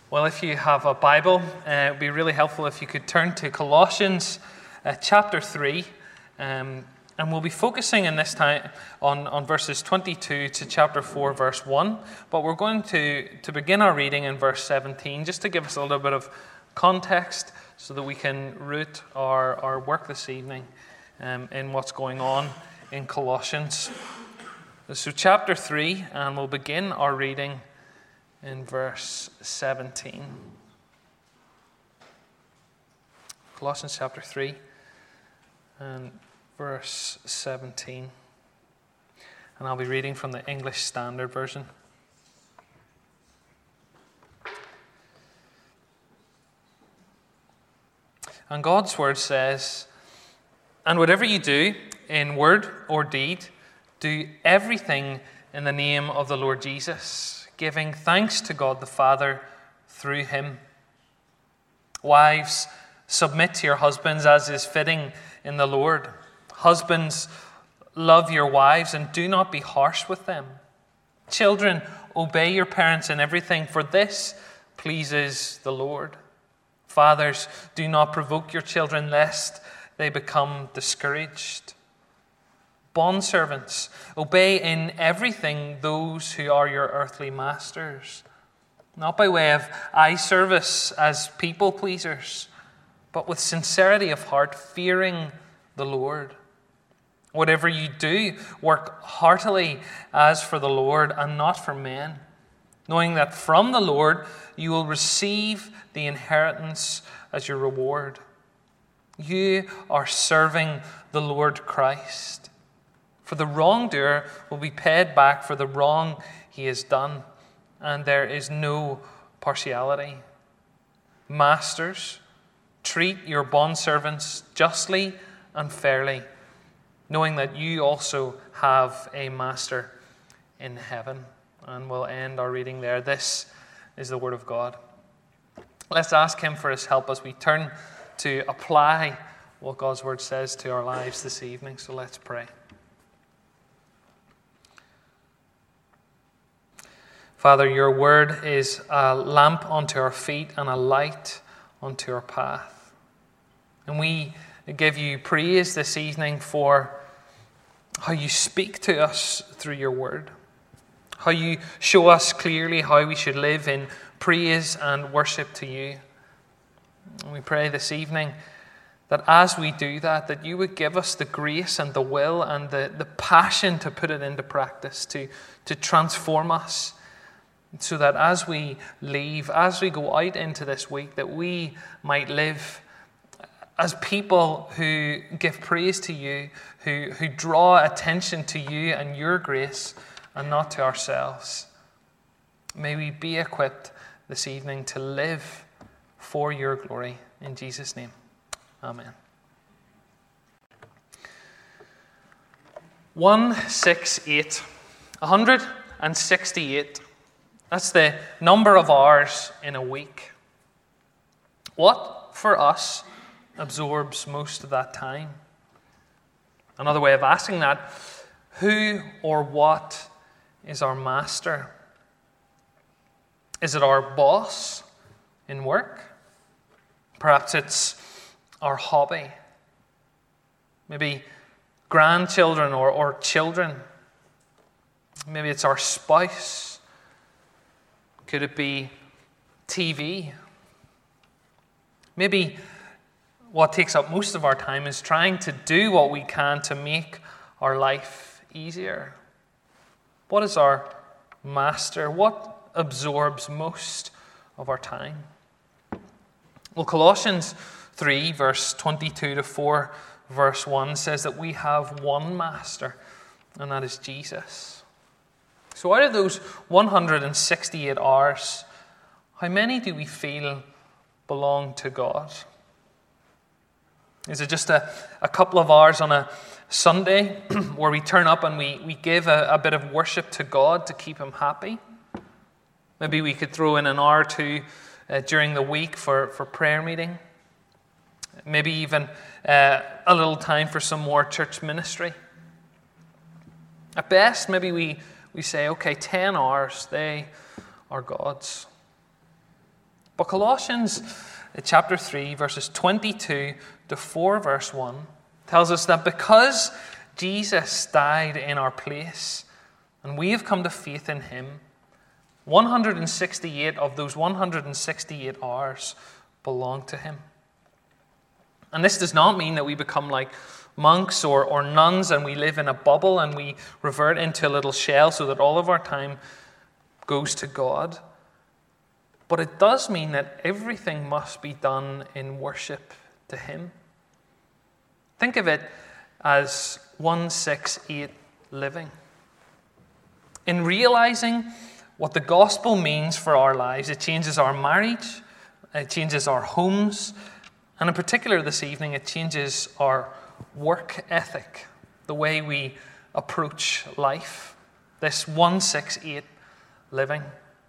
Well, if you have a Bible, it would be really helpful if you could turn to Colossians chapter 3. And we'll be focusing in this time on verses 22 to chapter 4, verse 1. But we're going to begin our reading in verse 17, just to give us a little bit of context so that we can root our work this evening in what's going on in Colossians. So chapter 3, and we'll begin our reading in verse 17. Colossians chapter 3 and verse 17. And I'll be reading from the English Standard Version. And God's word says, "And whatever you do, in word or deed, do everything in the name of the Lord Jesus, giving thanks to God the Father through him. Wives, submit to your husbands as is fitting in the Lord. Husbands, love your wives and do not be harsh with them. Children, obey your parents in everything, for this pleases the Lord. Fathers, do not provoke your children lest they become discouraged. Bondservants, obey in everything those who are your earthly masters, not by way of eye service as people pleasers, but with sincerity of heart, fearing the Lord. Whatever you do, work heartily as for the Lord and not for men, knowing that from the Lord you will receive the inheritance as your reward. You are serving the Lord Christ. For the wrongdoer will be paid back for the wrong he has done, and there is no partiality. Masters, treat your bondservants justly and fairly, knowing that you also have a master in heaven." And we'll end our reading there. This is the word of God. Let's ask him for his help as we turn to apply what God's word says to our lives this evening. So let's pray. Father, your word is a lamp unto our feet and a light unto our path. And we give you praise this evening for how you speak to us through your word, how you show us clearly how we should live in praise and worship to you. And we pray this evening that as we do that, that you would give us the grace and the will and the passion to put it into practice, to transform us, so that as we leave, as we go out into this week, that we might live as people who give praise to you, who draw attention to you and your grace and not to ourselves. May we be equipped this evening to live for your glory. In Jesus' name, amen. 168, 168. That's the number of hours in a week. What, for us, absorbs most of that time? Another way of asking that, who or what is our master? Is it our boss in work? Perhaps it's our hobby. Maybe grandchildren or children. Maybe it's our spouse. Could it be TV? Maybe what takes up most of our time is trying to do what we can to make our life easier. What is our master? What absorbs most of our time? Well, Colossians 3, verse 22 to 4, verse 1 says that we have one master, and that is Jesus. So out of those 168 hours, how many do we feel belong to God? Is it just a couple of hours on a Sunday where we turn up and we give a bit of worship to God to keep him happy? Maybe we could throw in an hour or two during the week for prayer meeting. Maybe even a little time for some more church ministry. At best, maybe we say, okay, 10 hours, they are God's. But Colossians chapter 3, verses 22 to 4, verse 1, tells us that because Jesus died in our place and we have come to faith in him, 168 of those 168 hours belong to him. And this does not mean that we become like monks or nuns and we live in a bubble and we revert into a little shell so that all of our time goes to God. But it does mean that everything must be done in worship to him. Think of it as 168 living. In realizing what the gospel means for our lives, it changes our marriage, it changes our homes, and in particular this evening, it changes our work ethic, the way we approach life. This 168 living.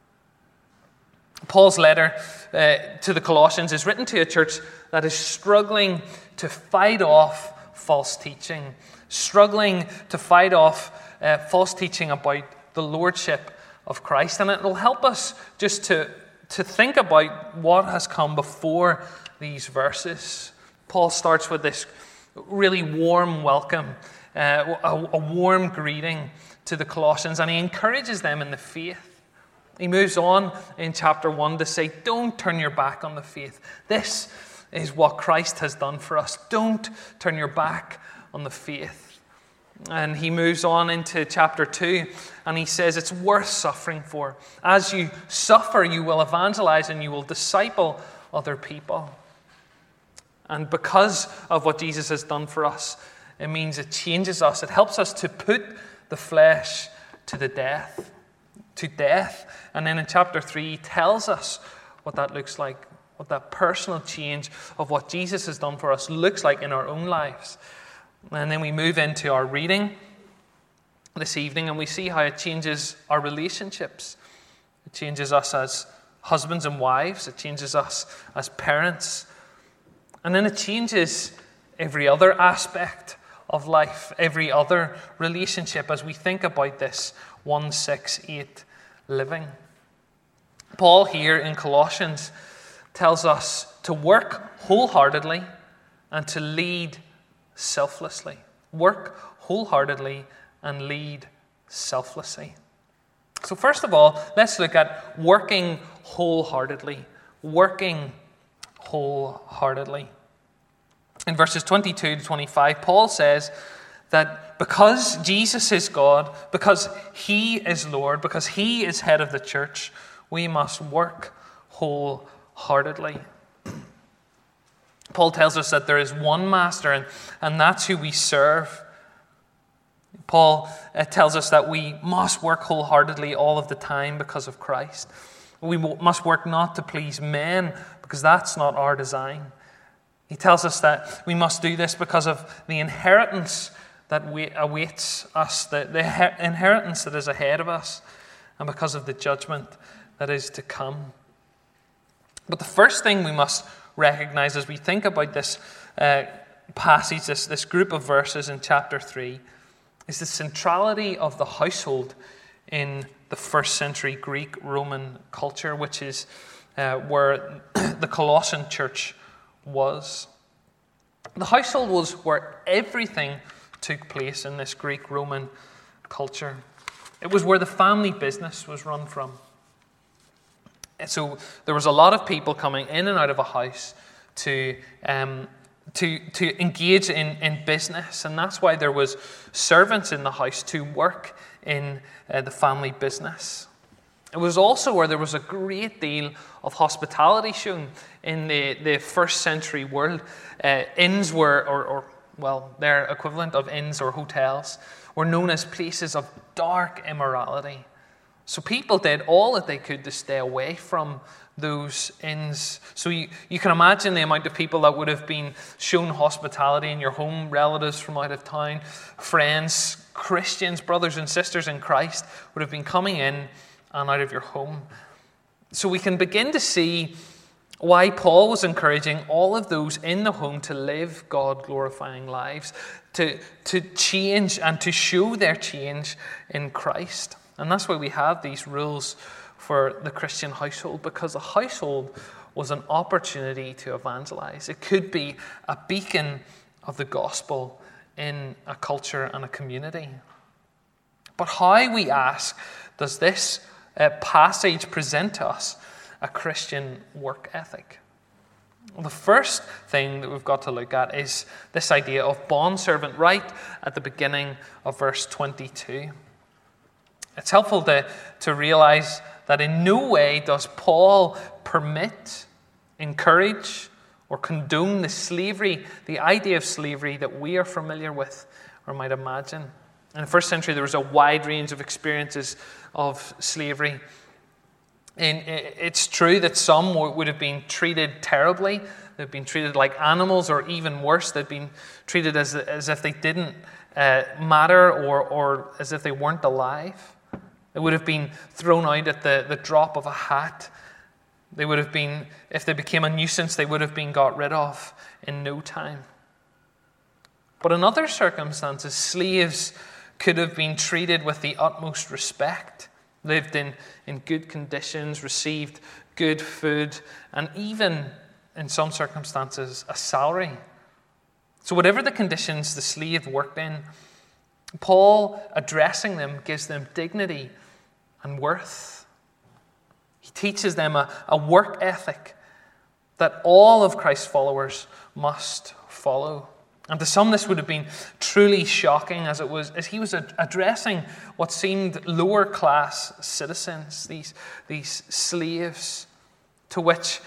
Paul's letter to the Colossians is written to a church that is struggling to fight off false teaching, struggling to fight off false teaching about the lordship of Christ. And it will help us just to think about what has come before these verses. Paul starts with this really warm welcome, a warm greeting to the Colossians, and he encourages them in the faith. He moves on in chapter 1 to say, don't turn your back on the faith. This is what Christ has done for us. Don't turn your back on the faith. And he moves on into chapter 2 and he says it's worth suffering for. As you suffer, you will evangelize and you will disciple other people. And because of what Jesus has done for us, it means it changes us. It helps us to put the flesh to the death. To death. And then in chapter 3 he tells us what that looks like, what that personal change of what Jesus has done for us looks like in our own lives. And then we move into our reading this evening and we see how it changes our relationships. It changes us as husbands and wives. It changes us as parents. And then it changes every other aspect of life, every other relationship as we think about this 168 living. Paul here in Colossians tells us to work wholeheartedly and to lead selflessly. Work wholeheartedly and lead selflessly. So first of all, let's look at working wholeheartedly. Working wholeheartedly. In verses 22 to 25, Paul says that because Jesus is God, because he is Lord, because he is head of the church, we must work wholeheartedly. Paul tells us that there is one master, and that's who we serve. Paul tells us that we must work wholeheartedly all of the time because of Christ. We must work not to please men, because that's not our design. He tells us that we must do this because of the inheritance that awaits us, the inheritance that is ahead of us, and because of the judgment that is to come. But the first thing we must recognize as we think about this passage, this group of verses in chapter 3, is the centrality of the household in the first century Greek-Roman culture, which is where the Colossian church was. The household was where everything took place in this Greek-Roman culture. It was where the family business was run from. So there was a lot of people coming in and out of a house to engage in business, and that's why there was servants in the house to work in the family business. It was also where there was a great deal of hospitality shown in the first century world. Inns were, their equivalent of inns or hotels, were known as places of dark immorality. So people did all that they could to stay away from those inns. So you can imagine the amount of people that would have been shown hospitality in your home, relatives from out of town, friends, Christians, brothers and sisters in Christ would have been coming in and out of your home. So we can begin to see why Paul was encouraging all of those in the home to live God-glorifying lives, to change and to show their change in Christ. And that's why we have these rules for the Christian household, because the household was an opportunity to evangelize. It could be a beacon of the gospel in a culture and a community. But how, we ask, does this passage present to us a Christian work ethic? Well, the first thing that we've got to look at is this idea of bondservant right at the beginning of verse 22. It's helpful to realize that in no way does Paul permit, encourage, or condone the slavery, the idea of slavery that we are familiar with or might imagine. In the first century, there was a wide range of experiences of slavery. And it's true that some would have been treated terribly. They've been treated like animals, or even worse, they'd been treated as if they didn't matter, or as if they weren't alive. They would have been thrown out at the drop of a hat. They would have been, if they became a nuisance, they would have been got rid of in no time. But in other circumstances, slaves could have been treated with the utmost respect, lived in good conditions, received good food, and even, in some circumstances, a salary. So whatever the conditions the slave worked in, Paul, addressing them, gives them dignity and worth. He teaches them a work ethic that all of Christ's followers must follow. And to some, this would have been truly shocking, as he was addressing what seemed lower class citizens, these slaves, to which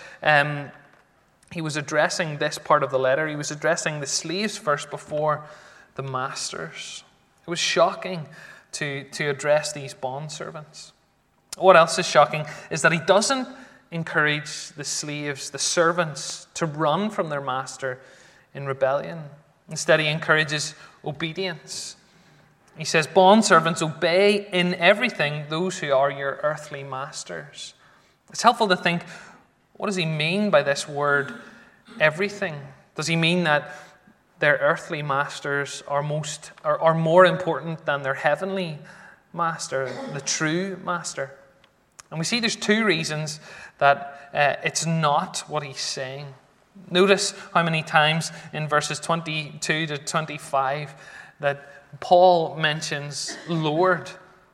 he was addressing this part of the letter. He was addressing the slaves first before the masters. It was shocking to address these bondservants. What else is shocking is that he doesn't encourage the slaves, the servants, to run from their master in rebellion. Instead, he encourages obedience. He says, bondservants, obey in everything those who are your earthly masters. It's helpful to think, what does he mean by this word, everything? Does he mean that their earthly masters are more important than their heavenly master, the true master? And we see there's two reasons that it's not what he's saying. Notice how many times in verses 22 to 25 that Paul mentions Lord.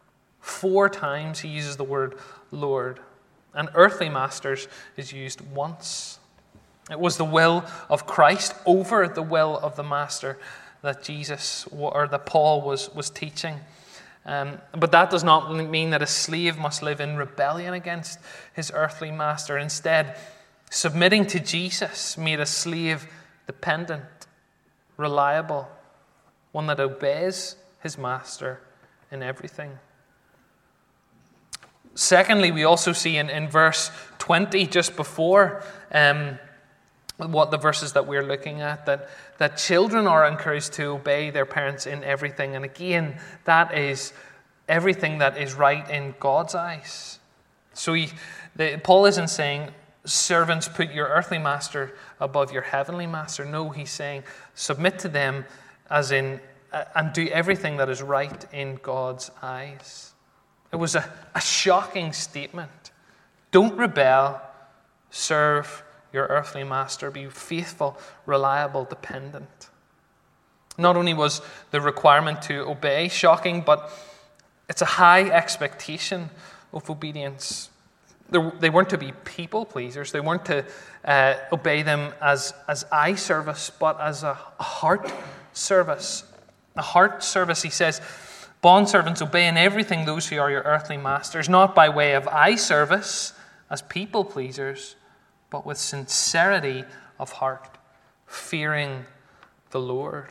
4 times he uses the word Lord. And earthly masters is used once. It was the will of Christ over the will of the master that that Paul was teaching. But that does not mean that a slave must live in rebellion against his earthly master. Instead, submitting to Jesus made a slave dependent, reliable, one that obeys his master in everything. Secondly, we also see in verse 20, just before what the verses that we're looking at, that children are encouraged to obey their parents in everything. And again, that is everything that is right in God's eyes. So Paul isn't saying, servants, put your earthly master above your heavenly master. No, he's saying, submit to them as in, and do everything that is right in God's eyes. It was a shocking statement. Don't rebel, serve your earthly master, be faithful, reliable, dependent. Not only was the requirement to obey shocking, but it's a high expectation of obedience. They weren't to be people pleasers. They weren't to obey them as eye service, but as a heart service. A heart service, he says, bondservants, obey in everything those who are your earthly masters, not by way of eye service as people pleasers, but with sincerity of heart, fearing the Lord.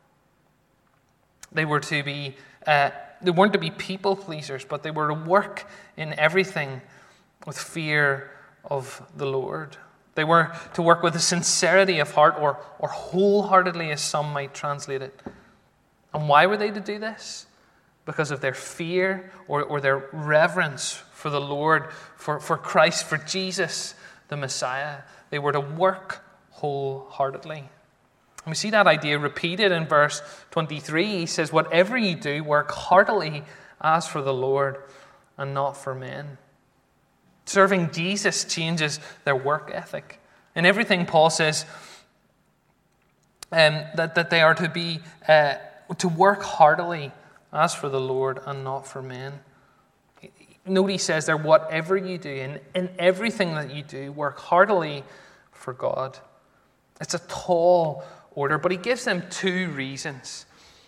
They weren't to be people pleasers, but they were to work in everything with fear of the Lord. They were to work with a sincerity of heart, or wholeheartedly, as some might translate it. And why were they to do this? Because of their fear or their reverence for the Lord, for Christ, for Jesus, the Messiah. They were to work wholeheartedly. And we see that idea repeated in verse 23. He says, whatever you do, work heartily as for the Lord and not for men. Serving Jesus changes their work ethic. In everything, Paul says that they are to be to work heartily as for the Lord and not for men. Note he says there, whatever you do, in everything that you do, work heartily for God. It's a tall order, but he gives them two reasons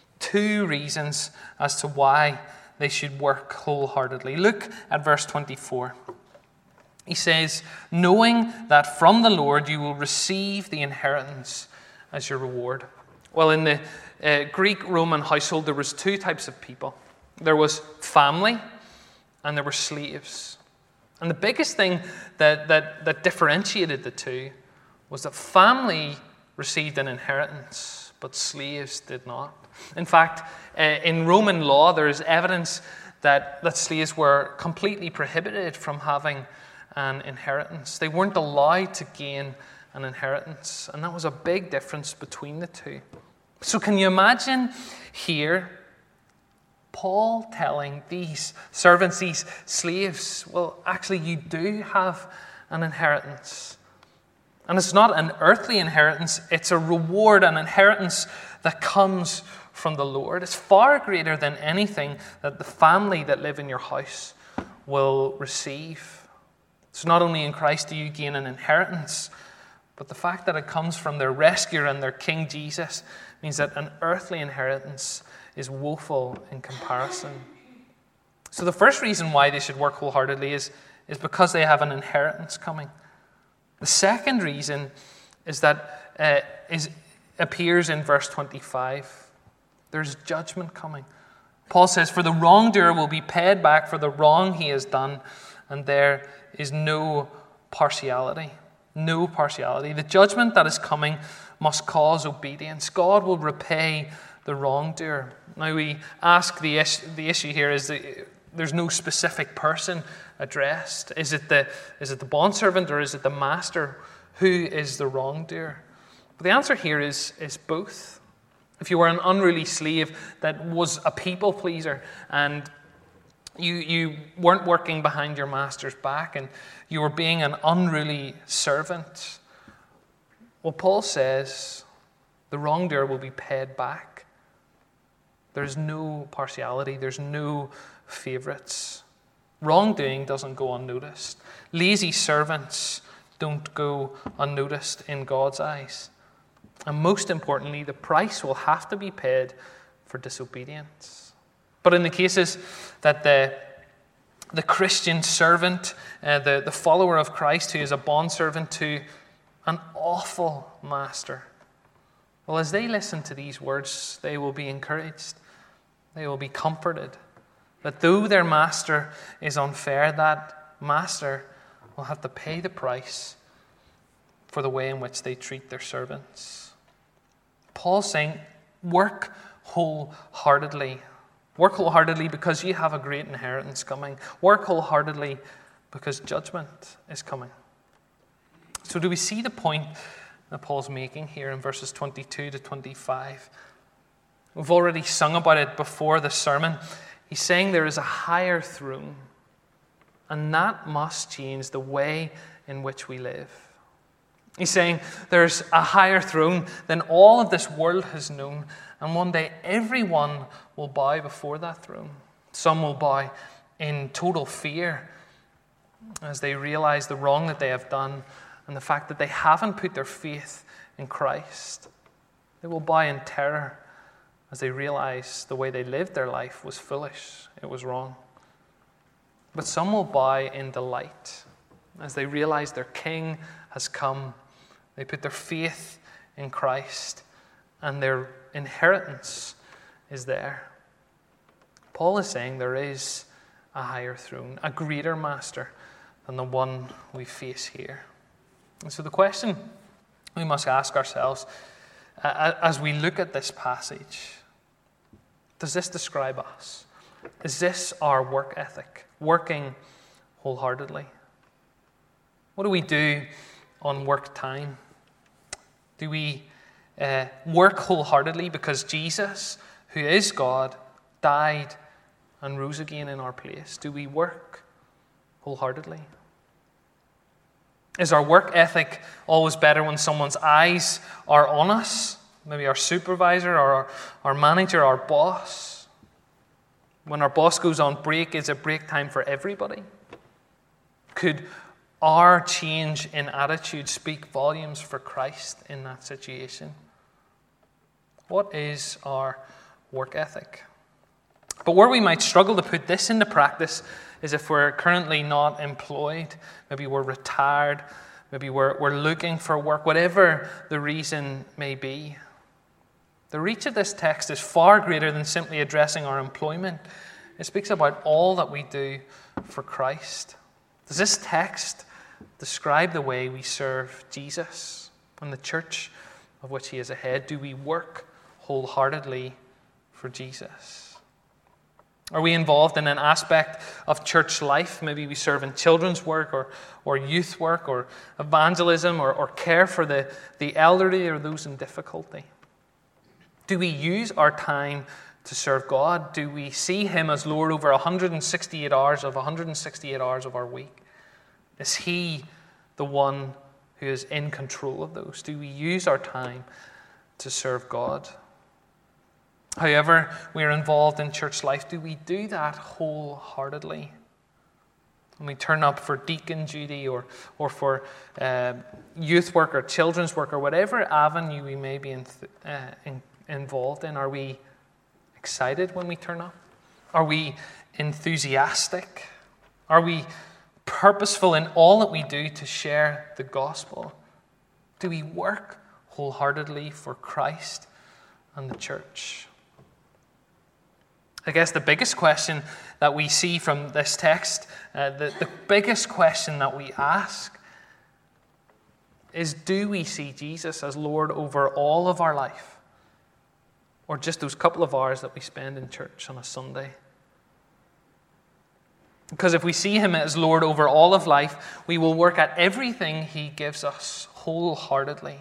as to why they should work wholeheartedly. Look at verse 24. He says, knowing that from the Lord you will receive the inheritance as your reward. Well, in the Greek-Roman household, there was two types of people. There was family and there were slaves. And the biggest thing that differentiated the two was that family received an inheritance, but slaves did not. In fact, in Roman law, there is evidence that slaves were completely prohibited from having an inheritance. They weren't allowed to gain an inheritance, and that was a big difference between the two. So can you imagine here Paul telling these servants, these slaves, well, actually you do have an inheritance. And it's not an earthly inheritance, it's a reward, an inheritance that comes from the Lord. It's far greater than anything that the family that live in your house will receive. So not only in Christ do you gain an inheritance, but the fact that it comes from their rescuer and their King Jesus means that an earthly inheritance is woeful in comparison. So the first reason why they should work wholeheartedly is because they have an inheritance coming. The second reason is that appears in verse 25. There's judgment coming. Paul says, for the wrongdoer will be paid back for the wrong he has done, and there is no partiality. No partiality. The judgment that is coming must cause obedience. God will repay the wrongdoer. Now we ask the issue here is there's no specific person addressed. Is it the bondservant or is it the master? Who is the wrongdoer? But the answer here is both. If you were an unruly slave that was a people pleaser and you weren't working behind your master's back and you were being an unruly servant, well, Paul says the wrongdoer will be paid back. There's no partiality. There's no favorites. Wrongdoing doesn't go unnoticed. Lazy servants don't go unnoticed in God's eyes. And most importantly, the price will have to be paid for disobedience. But in the cases that the Christian servant, the follower of Christ who is a bondservant to an awful master, well, as they listen to these words, they will be encouraged. They will be comforted that though their master is unfair, that master will have to pay the price for the way in which they treat their servants. Paul's saying, work wholeheartedly. Work wholeheartedly because you have a great inheritance coming. Work wholeheartedly because judgment is coming. So do we see the point that Paul's making here in verses 22 to 25? We've already sung about it before the sermon. He's saying there is a higher throne, and that must change the way in which we live. He's saying there's a higher throne than all of this world has known, and one day everyone will bow before that throne. Some will bow in total fear as they realize the wrong that they have done and the fact that they haven't put their faith in Christ. They will bow in terror as they realize the way they lived their life was foolish, it was wrong. But some will bow in delight as they realize their King has come. They put their faith in Christ and their inheritance is there. Paul is saying there is a higher throne, a greater master than the one we face here. And so the question we must ask ourselves as we look at this passage, does this describe us? Is this our work ethic, working wholeheartedly? What do we do on work time? Do we work wholeheartedly because Jesus, who is God, died and rose again in our place? Do we work wholeheartedly? Is our work ethic always better when someone's eyes are on us? Maybe our supervisor or our manager, our boss. When our boss goes on break, is it break time for everybody? Could our change in attitude speak volumes for Christ in that situation? What is our work ethic? But where we might struggle to put this into practice is if we're currently not employed. Maybe we're retired. Maybe we're looking for work, whatever the reason may be. The reach of this text is far greater than simply addressing our employment. It speaks about all that we do for Christ. Does this text describe the way we serve Jesus and the church of which he is a head? Do we work wholeheartedly for Jesus? Are we involved in an aspect of church life? Maybe we serve in children's work or youth work or evangelism or care for the elderly or those in difficulty. Do we use our time to serve God? Do we see him as Lord over 168 hours of 168 hours of our week? Is he the one who is in control of those? Do we use our time to serve God? However we are involved in church life, do we do that wholeheartedly? When we turn up for deacon duty or for youth work or children's work or whatever avenue we may be involved in, are we excited when we turn up? Are we enthusiastic? Are we purposeful in all that we do to share the gospel? Do we work wholeheartedly for Christ and the church? I guess the biggest question that we see from this text, the biggest question that we ask is, do we see Jesus as Lord over all of our life? Or just those couple of hours that we spend in church on a Sunday? Because if we see him as Lord over all of life, we will work at everything he gives us wholeheartedly.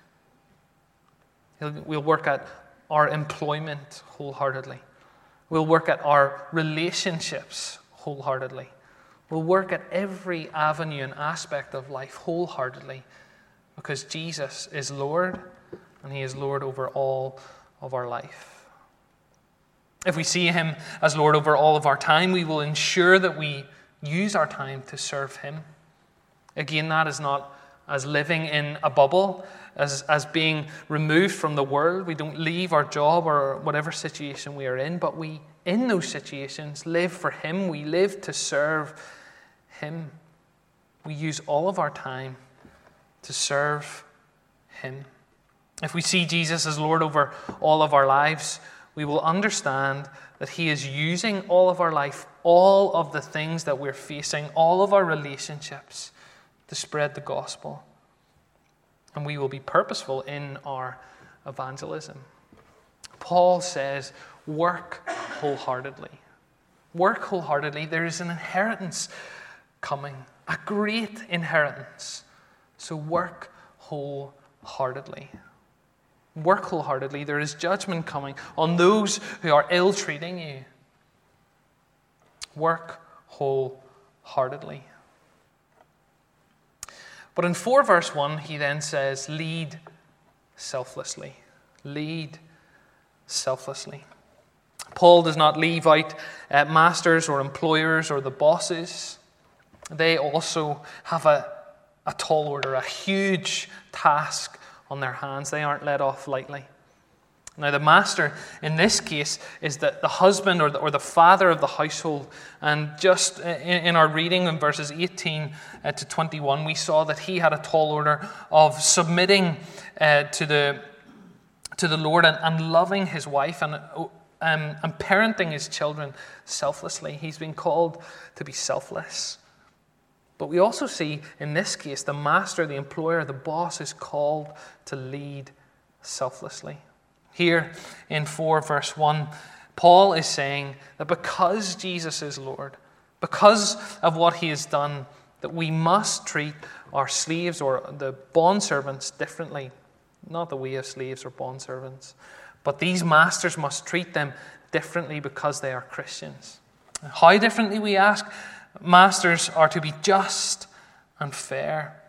We'll work at our employment wholeheartedly. We'll work at our relationships wholeheartedly. We'll work at every avenue and aspect of life wholeheartedly because Jesus is Lord and he is Lord over all of our life. If we see him as Lord over all of our time, we will ensure that we use our time to serve him. Again, that is not as living in a bubble, as being removed from the world. We don't leave our job or whatever situation we are in, but we, in those situations, live for him. We live to serve him. We use all of our time to serve him. If we see Jesus as Lord over all of our lives, we will understand that he is using all of our life, all of the things that we're facing, all of our relationships to spread the gospel. And we will be purposeful in our evangelism. Paul says, work wholeheartedly. Work wholeheartedly. There is an inheritance coming, a great inheritance. So work wholeheartedly. Work wholeheartedly. There is judgment coming on those who are ill-treating you. Work wholeheartedly. But in 4 verse 1, he then says, lead selflessly. Lead selflessly. Paul does not leave out masters or employers or the bosses. They also have a tall order, a huge task on their hands. They aren't let off lightly. Now, the master in this case is the husband or the father of the household. And just in our reading in verses 18 to 21, we saw that he had a tall order of submitting to the Lord and loving his wife and parenting his children selflessly. He's been called to be selfless. But we also see in this case the master, the employer, the boss is called to lead selflessly. Here in 4 verse 1, Paul is saying that because Jesus is Lord, because of what he has done, that we must treat our slaves or the bondservants differently. Not that we have slaves or bondservants, but these masters must treat them differently because they are Christians. How differently, we ask? Masters are to be just and fair.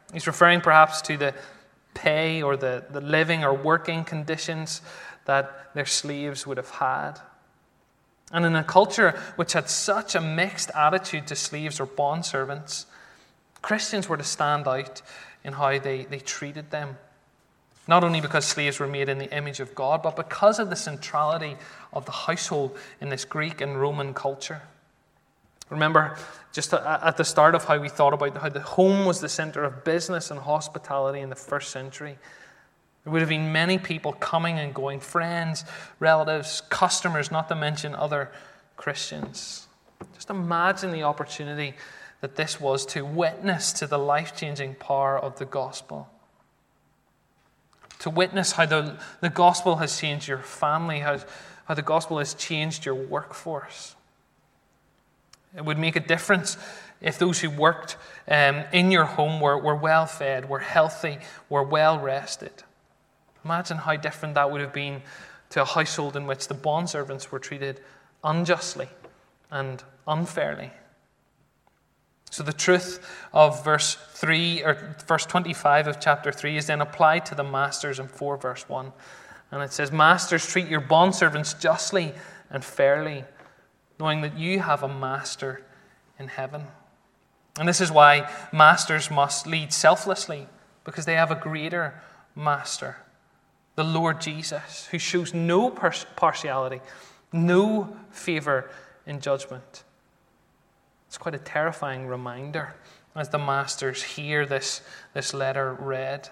He's referring perhaps to the pay or the living or working conditions that their slaves would have had. And in a culture which had such a mixed attitude to slaves or bondservants, Christians were to stand out in how they treated them. Not only because slaves were made in the image of God, but because of the centrality of the household in this Greek and Roman culture. Remember, just at the start of how we thought about how the home was the center of business and hospitality in the first century. There would have been many people coming and going, friends, relatives, customers, not to mention other Christians. Just imagine the opportunity that this was to witness to the life-changing power of the gospel. To witness how the gospel has changed your family, how the gospel has changed your workforce. It would make a difference if those who worked in your home were well fed, were healthy, were well rested. Imagine how different that would have been to a household in which the bondservants were treated unjustly and unfairly. So the truth of verse 25 of chapter 3 is then applied to the masters in 4 verse 1. And it says, "Masters, treat your bondservants justly and fairly, knowing that you have a master in heaven." And this is why masters must lead selflessly, because they have a greater master, the Lord Jesus, who shows no partiality, no favor in judgment. It's quite a terrifying reminder as the masters hear this letter read.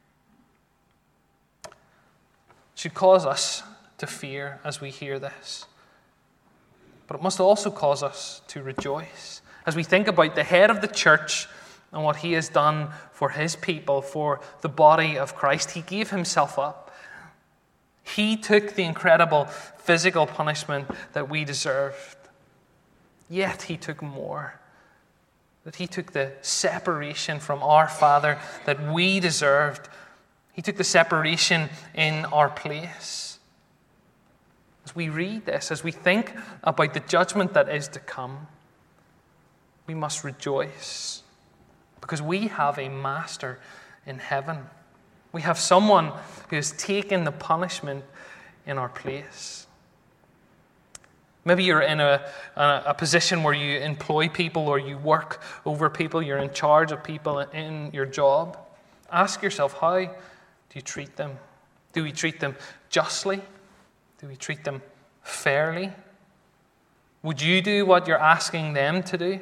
It should cause us to fear as we hear this. But it must also cause us to rejoice as we think about the head of the church and what he has done for his people, for the body of Christ. He gave himself up. He took the incredible physical punishment that we deserved. Yet he took more. That he took the separation from our Father that we deserved. He took the separation in our place. As we read this, as we think about the judgment that is to come, we must rejoice because we have a master in heaven. We have someone who has taken the punishment in our place. Maybe you're in a position where you employ people or you work over people, you're in charge of people in your job. Ask yourself, how do you treat them? Do we treat them justly? Do we treat them fairly? Would you do what you're asking them to do?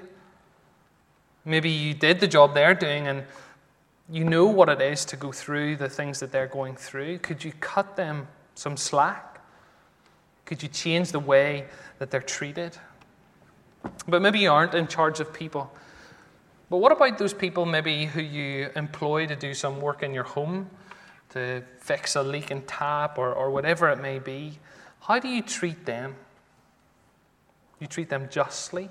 Maybe you did the job they're doing and you know what it is to go through the things that they're going through. Could you cut them some slack? Could you change the way that they're treated? But maybe you aren't in charge of people. But what about those people maybe who you employ to do some work in your home, to fix a leaking tap or whatever it may be? How do you treat them? You treat them justly?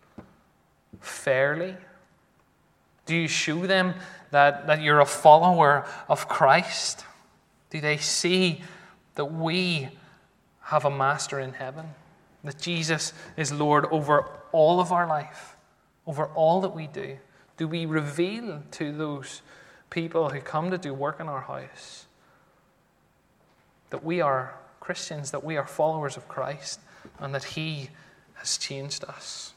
Fairly? Do you show them that you're a follower of Christ? Do they see that we have a master in heaven? That Jesus is Lord over all of our life, over all that we do? Do we reveal to those people who come to do work in our house that we are Christians, that we are followers of Christ, and that He has changed us?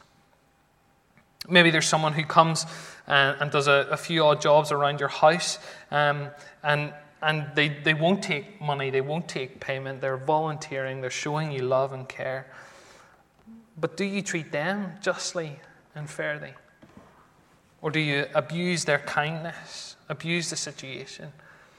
Maybe there's someone who comes and does a few odd jobs around your house, and they won't take money, they won't take payment, they're volunteering, they're showing you love and care. But do you treat them justly and fairly? Or do you abuse their kindness, abuse the situation?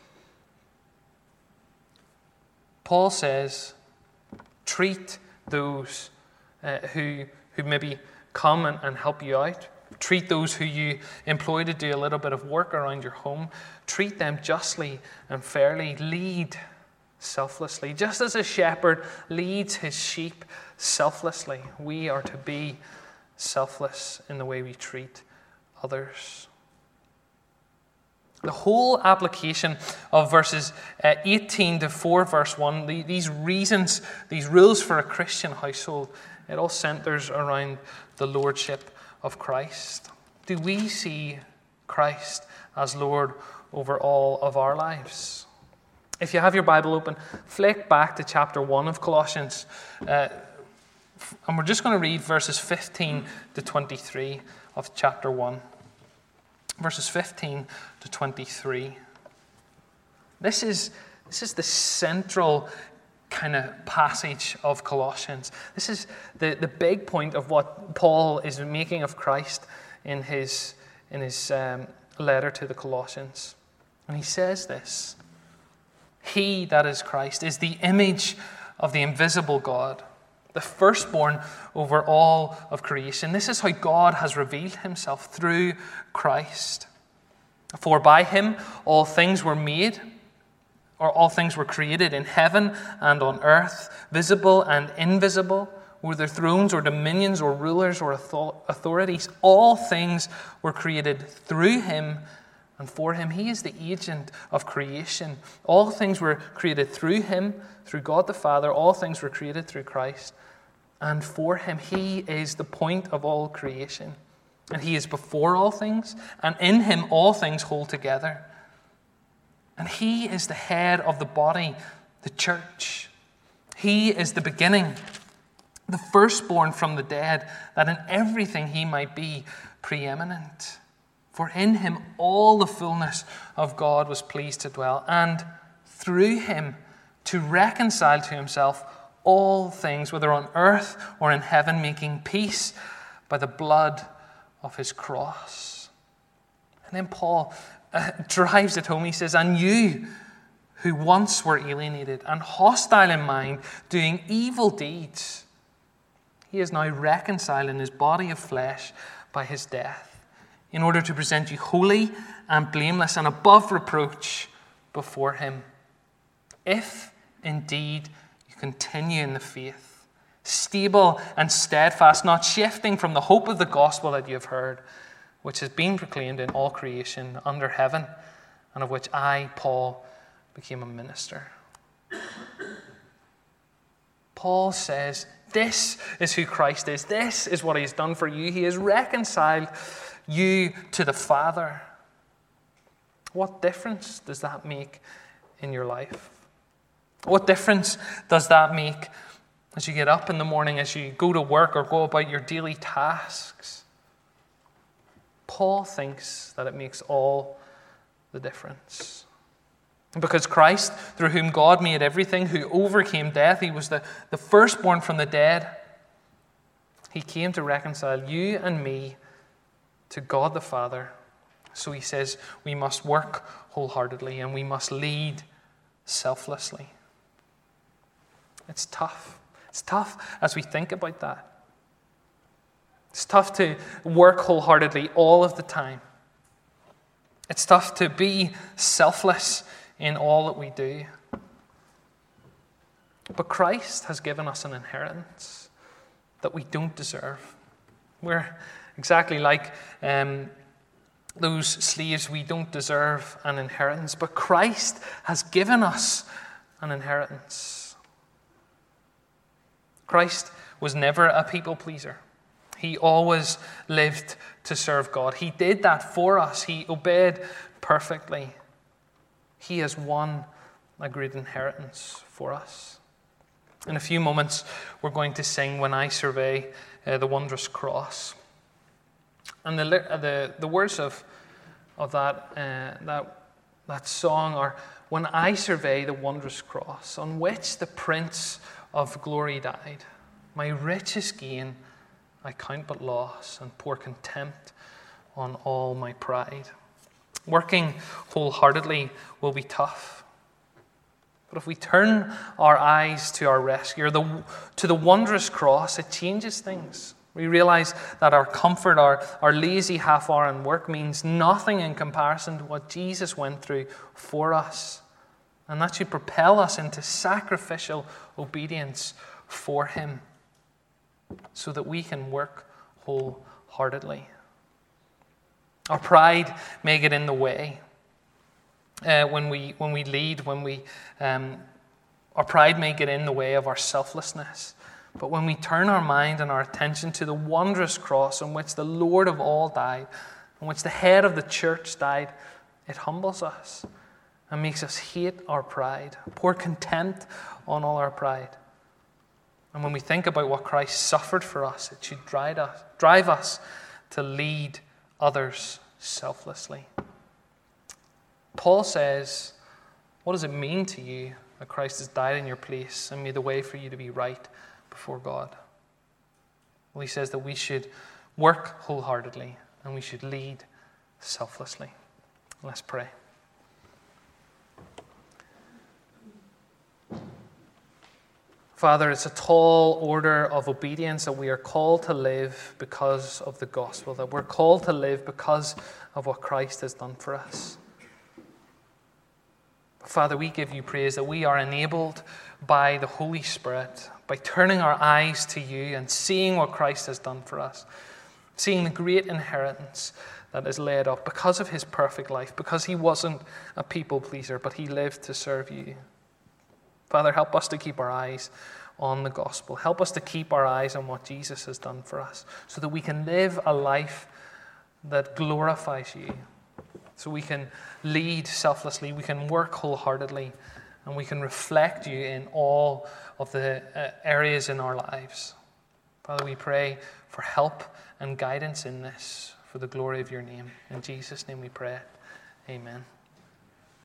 Paul says, treat those who maybe come and help you out. Treat those who you employ to do a little bit of work around your home. Treat them justly and fairly. Lead selflessly. Just as a shepherd leads his sheep selflessly, we are to be selfless in the way we treat others. The whole application of verses 18 to 4 verse 1, these reasons, these rules for a Christian household, it all centers around the lordship of Christ. Do we see Christ as Lord over all of our lives. If you have your Bible open, flick back to chapter 1 of Colossians. And we're just going to read verses 15 to 23 of chapter 1. Verses 15 to 23. This is the central kind of passage of Colossians. This is the big point of what Paul is making of Christ in his letter to the Colossians. And he says this: He, that is Christ, is the image of the invisible God, the firstborn over all of creation. This is how God has revealed himself, through Christ. For by him all things were made, or all things were created in heaven and on earth, visible and invisible, whether thrones or dominions or rulers or authorities. All things were created through him and for him. He is the agent of creation. All things were created through him, through God the Father. All things were created through Christ and for him. He is the point of all creation. And he is before all things, and in him all things hold together. And he is the head of the body, the church. He is the beginning, the firstborn from the dead, that in everything he might be preeminent. For in him all the fullness of God was pleased to dwell, and through him to reconcile to himself all things, whether on earth or in heaven, making peace by the blood of his cross. And then Paul drives it home. He says, And you who once were alienated and hostile in mind, doing evil deeds, he is now reconciled in his body of flesh by his death, in order to present you holy and blameless and above reproach before him. If indeed you continue in the faith, stable and steadfast, not shifting from the hope of the gospel that you have heard, which has been proclaimed in all creation under heaven, and of which I, Paul, became a minister. Paul says, this is who Christ is. This is what he has done for you. He has reconciled you to the Father. What difference does that make in your life? What difference does that make as you get up in the morning, as you go to work or go about your daily tasks? Paul thinks that it makes all the difference. Because Christ, through whom God made everything, who overcame death, he was the firstborn from the dead. He came to reconcile you and me to God the Father. So he says we must work wholeheartedly and we must lead selflessly. It's tough. It's tough as we think about that. It's tough to work wholeheartedly all of the time. It's tough to be selfless in all that we do. But Christ has given us an inheritance that we don't deserve. We're exactly like those slaves. We don't deserve an inheritance, but Christ has given us an inheritance. Christ was never a people pleaser. He always lived to serve God. He did that for us. He obeyed perfectly. He has won a great inheritance for us. In a few moments, we're going to sing When I Survey the Wondrous Cross. And the words of that song are, When I survey the wondrous cross on which the Prince of Glory died, my richest gain I count but loss and pour contempt on all my pride. Working wholeheartedly will be tough. But if we turn our eyes to our rescuer, to the wondrous cross, it changes things. We realize that our comfort, our lazy half-hour in work means nothing in comparison to what Jesus went through for us. And that should propel us into sacrificial obedience for him, so that we can work wholeheartedly. Our pride may get in the way when we lead. Our pride may get in the way of our selflessness. But when we turn our mind and our attention to the wondrous cross on which the Lord of all died, in which the head of the church died, it humbles us and makes us hate our pride, pour contempt on all our pride. And when we think about what Christ suffered for us, it should drive us to lead others selflessly. Paul says, what does it mean to you that Christ has died in your place and made the way for you to be right before God? Well, he says that we should work wholeheartedly and we should lead selflessly. Let's pray. Father, it's a tall order of obedience that we are called to live because of the gospel, that we're called to live because of what Christ has done for us. Father, we give you praise that we are enabled by the Holy Spirit, by turning our eyes to you and seeing what Christ has done for us, seeing the great inheritance that is laid up because of his perfect life, because he wasn't a people pleaser, but he lived to serve you. Father, help us to keep our eyes on the gospel. Help us to keep our eyes on what Jesus has done for us so that we can live a life that glorifies you. So we can lead selflessly, we can work wholeheartedly, and we can reflect you in all of the areas in our lives. Father, we pray for help and guidance in this for the glory of your name. In Jesus' name we pray. Amen.